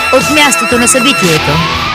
от мястото на събитието.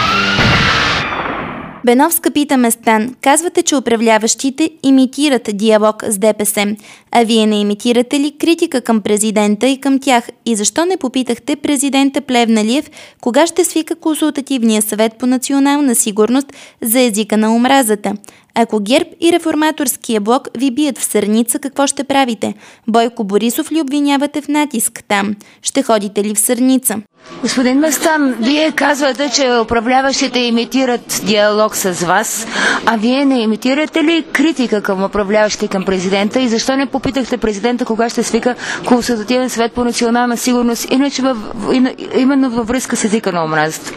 Беновска пита Местан: казвате, че управляващите имитират диалог с ДПС. А вие не имитирате ли критика към президента и към тях? И защо не попитахте президента Плевнелиев кога ще свика Консултативния съвет по национална сигурност за езика на омразата? Ако ГЕРБ и Реформаторския блок ви бият в Сърница, какво ще правите? Бойко Борисов ли обвинявате в натиск там? Ще ходите ли в Сърница? Господин Местан, вие казвате, че управляващите имитират диалог с вас, а вие не имитирате ли критика към управляващите, към президента, и защо не попитахте президента кога ще свика Консултативен съвет по национална сигурност, иначе именно във връзка с езика на омразата?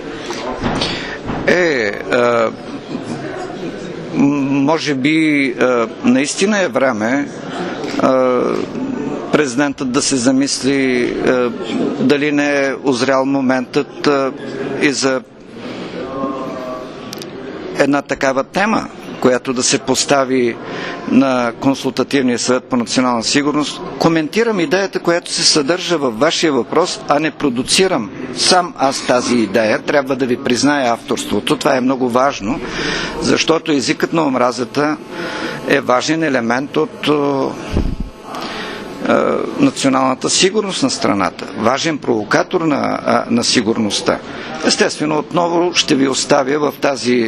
Може би наистина е време президентът да се замисли дали не е узрял моментът и за една такава тема, която да се постави на Консултативния съвет по национална сигурност. Коментирам идеята, която се съдържа във вашия въпрос, а не продуцирам сам аз тази идея. Трябва да ви призная авторството. Това е много важно, защото езикът на омразата е важен елемент от националната сигурност на страната. Важен провокатор на сигурността. Естествено, отново ще ви оставя в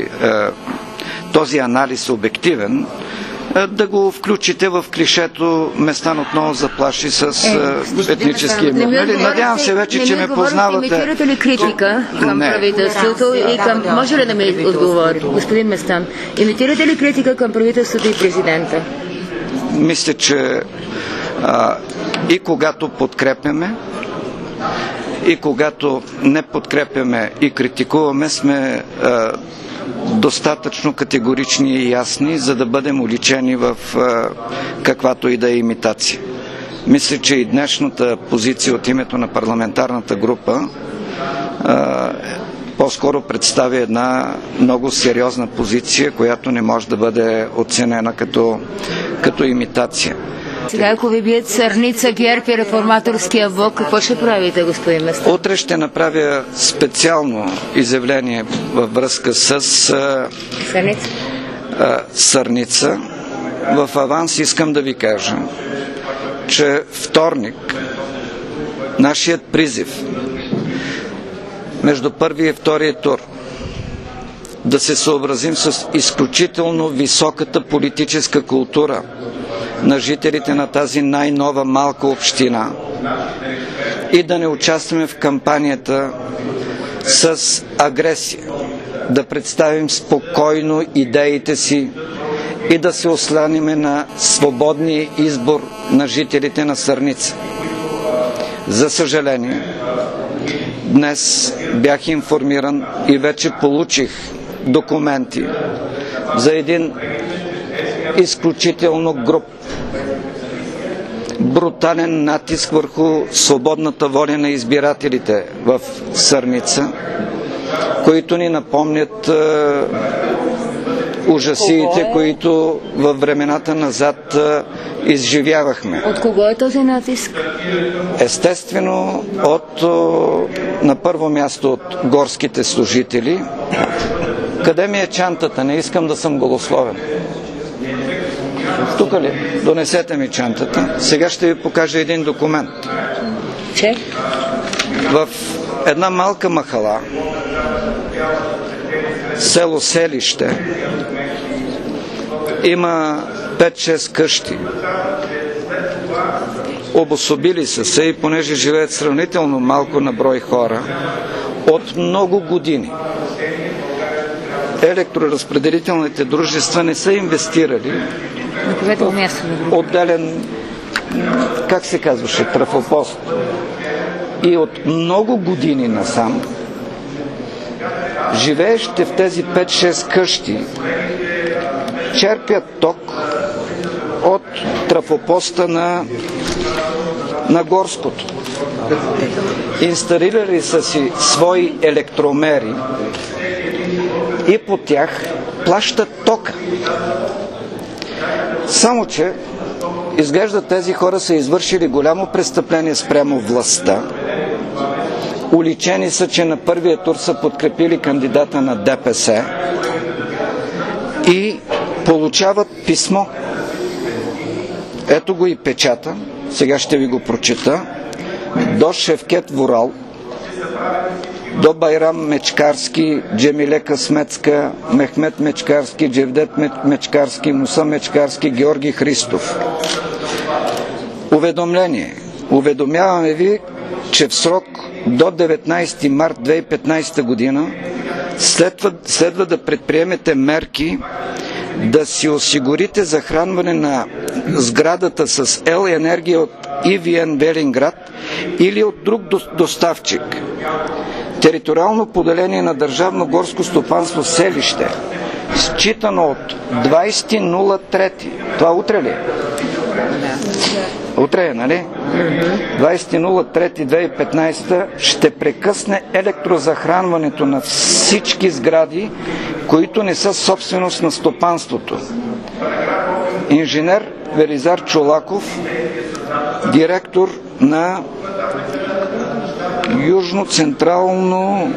този анализ обективен, да го включите в клишето Местан отново заплаши с етнически емир. Надявам се вече, че ме познавате. Имитирате ли критика към правителството и към... Може ли да ми отговори, господин Местан? Имитирате ли критика към правителството и президента? Мисля, че и когато подкрепяме, и когато не подкрепяме и критикуваме, сме достатъчно категорични и ясни, за да бъдем уличени в каквато и да е имитация. Мисля, че и днешната позиция от името на парламентарната група по-скоро представя една много сериозна позиция, която не може да бъде оценена като имитация. Сега, ако ви бият Сърница, ГЕРБ и Реформаторския блок, какво ще правите, господин Местан? Утре ще направя специално изявление във връзка с Сърница. В аванс искам да ви кажа, че вторник нашият призив между първия и втория тур да се съобразим с изключително високата политическа култура на жителите на тази най-нова малка община и да не участваме в кампанията с агресия, да представим спокойно идеите си и да се осланиме на свободния избор на жителите на Сърница. За съжаление, днес бях информиран и вече получих документи за един изключително груб, брутален натиск върху свободната воля на избирателите в Сърница, които ни напомнят ужасиите, които във времената назад изживявахме. От кого е този натиск? Естествено, на първо място от горските служители. Къде ми е чантата? Не искам да съм голословен. Тук ли? Донесете ми чантата. Сега ще ви покажа един документ. Че? В една малка махала, село Селище, има 5-6 къщи. Обособили са се и понеже живеят сравнително малко на брой хора, от много години електроразпределителните дружества не са инвестирали отделен, как се казваше, трафопост. И от много години насам живеещите в тези 5-6 къщи черпят ток от трафопоста на горското. Инсталирали са си свои електромери и по тях плащат тока. Само че изглежда тези хора са извършили голямо престъпление спрямо властта уличени са, че на първия тур са подкрепили кандидата на ДПС и получават писмо. Ето го и печата, сега ще ви го прочета. До Шевкет Ворал, до Байрам Мечкарски, Джемиле Късметска, Мехмет Мечкарски, Джевдет Мечкарски, Муса Мечкарски, Георги Христов. Уведомление. Уведомяваме ви, че в срок до 19 март 2015 година следва да предприемете мерки да си осигурите захранване на сградата с ел. енергия от ИВН Велинград или от друг доставчик. Териториално поделение на Държавно горско стопанство Селище, считано от 20.03. Това утре ли е? Утре е, нали? 20.03.2015 ще прекъсне електрозахранването на всички сгради, които не са собственост на стопанството. Инженер Велизар Чолаков, директор на Южно-централно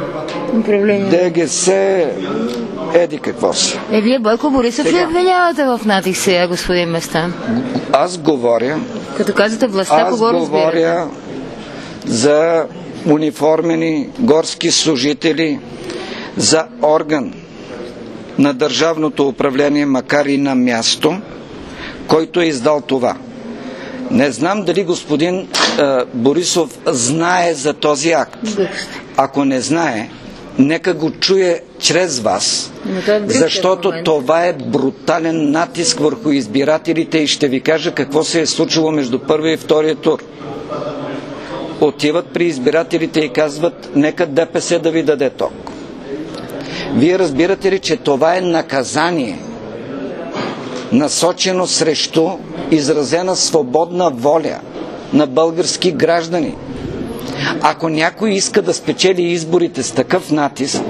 ДГС, еди какво си. Вие Бойко Борисов ли обвинявате в натиск сега, господин Местан? Аз говоря... Като казвате властта, кого разбирате? Аз говоря за униформени горски служители, за орган на държавното управление, макар и на място, който е издал това. Не знам дали господин Борисов знае за този акт. Ако не знае, нека го чуе чрез вас, защото това е брутален натиск върху избирателите и ще ви кажа какво се е случило между първия и втория тур. Отиват при избирателите и казват, нека ДПС да ви даде ток. Вие разбирате ли, че това е наказание, насочено срещу изразена свободна воля на български граждани? Ако някой иска да спечели изборите с такъв натиск,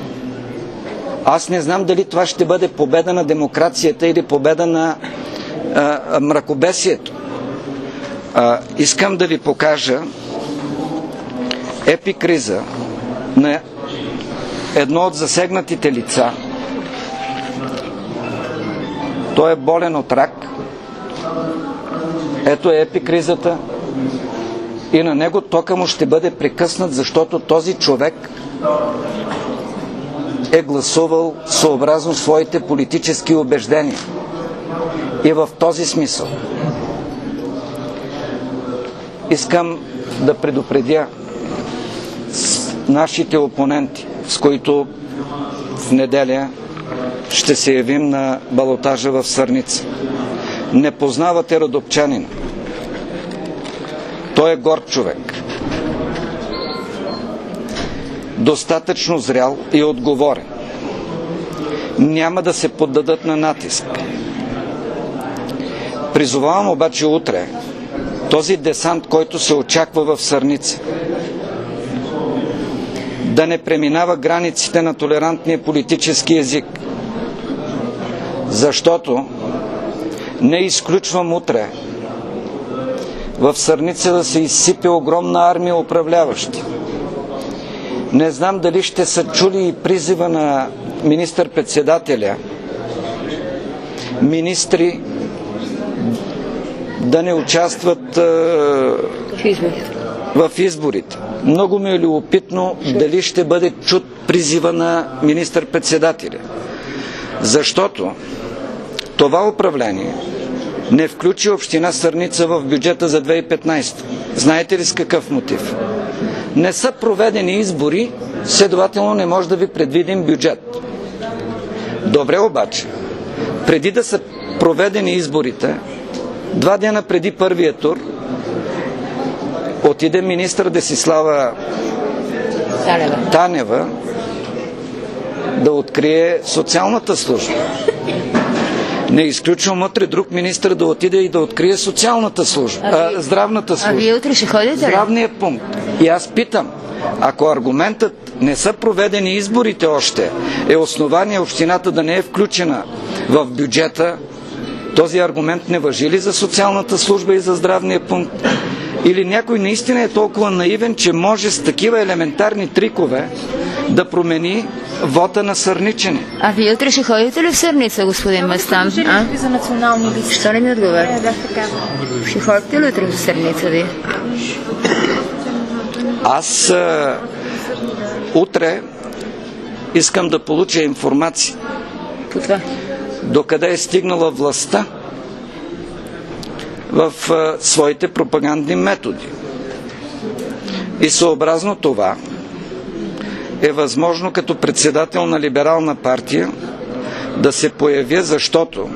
аз не знам дали това ще бъде победа на демокрацията или победа на мракобесието. Искам да ви покажа епикриза на едно от засегнатите лица. Той е болен от рак. Ето е епикризата. И на него тока му ще бъде прекъснат, защото този човек е гласувал съобразно своите политически убеждения. И в този смисъл искам да предупредя нашите опоненти, с които в неделя ще се явим на балотажа в Сърница. Не познавате родопчанина. Той е горд човек. Достатъчно зрял и отговорен. Няма да се поддадат на натиск. Призовавам обаче утре този десант, който се очаква в Сърница, да не преминава границите на толерантния политически език. Защото не изключвам утре в Сърница да се изсипе огромна армия управляващи. Не знам дали ще са чули и призива на министър-председателя министри да не участват в изборите. Много ми е любопитно дали ще бъде чут призива на министър-председателя. Защото това управление не включи община Сърница в бюджета за 2015. Знаете ли с какъв мотив? Не са проведени избори, следователно не може да ви предвидим бюджет. Добре обаче, преди да са проведени изборите, 2 дена преди първия тур, отиде министър Десислава Танева да открие социалната служба. Не изключвам утре друг министър да отиде и да открие социалната служба, здравната служба. А вие утре ще ходите ли? Здравния пункт. И аз питам, ако аргументът не са проведени изборите още, е основание общината да не е включена в бюджета, този аргумент не важи ли за социалната служба и за здравния пункт? Или някой наистина е толкова наивен, че може с такива елементарни трикове да промени вота на сърничани? А вие утре ще ходите ли в Сърница, господин Местан? За национални листи. Що не ми отговаря? Ще ходите ли утре в Сърница ви? Аз утре искам да получа информация. По това? Докъде е стигнала властта в своите пропагандни методи. И съобразно това е възможно като председател на либерална партия да се появя, защото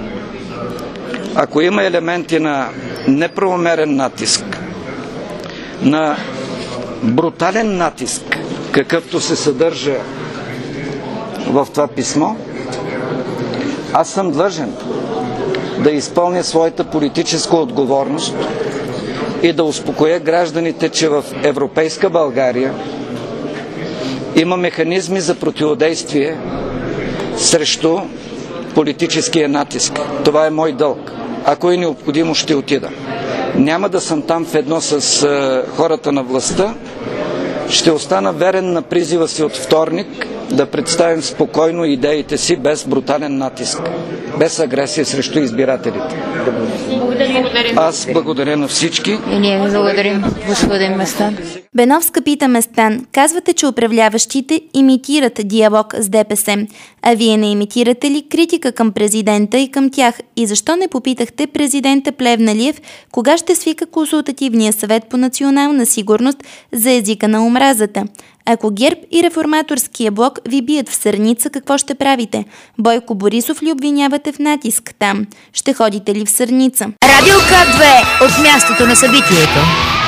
ако има елементи на неправомерен натиск, на брутален натиск, какъвто се съдържа в това писмо, аз съм длъжен да изпълня своята политическа отговорност и да успокоя гражданите, че в европейска България има механизми за противодействие срещу политическия натиск. Това е мой дълг. Ако е необходимо, ще отида. Няма да съм там в едно с хората на властта. Ще остана верен на призива си от вторник да представим спокойно идеите си без брутален натиск, без агресия срещу избирателите. Аз благодаря на всички. И ние ви благодарим, господин Местан. Беновска пита Местан: казвате, че управляващите имитират диалог с ДПС. А вие не имитирате ли критика към президента и към тях? И защо не попитахте президента Плевнелиев кога ще свика Консултативния съвет по национална сигурност за езика на омразата? Ако ГЕРБ и Реформаторския блок ви бият в Сърница, какво ще правите? Бойко Борисов ли обвинявате в натиск там? Ще ходите ли в Сърница? Радио К2 от мястото на събитието.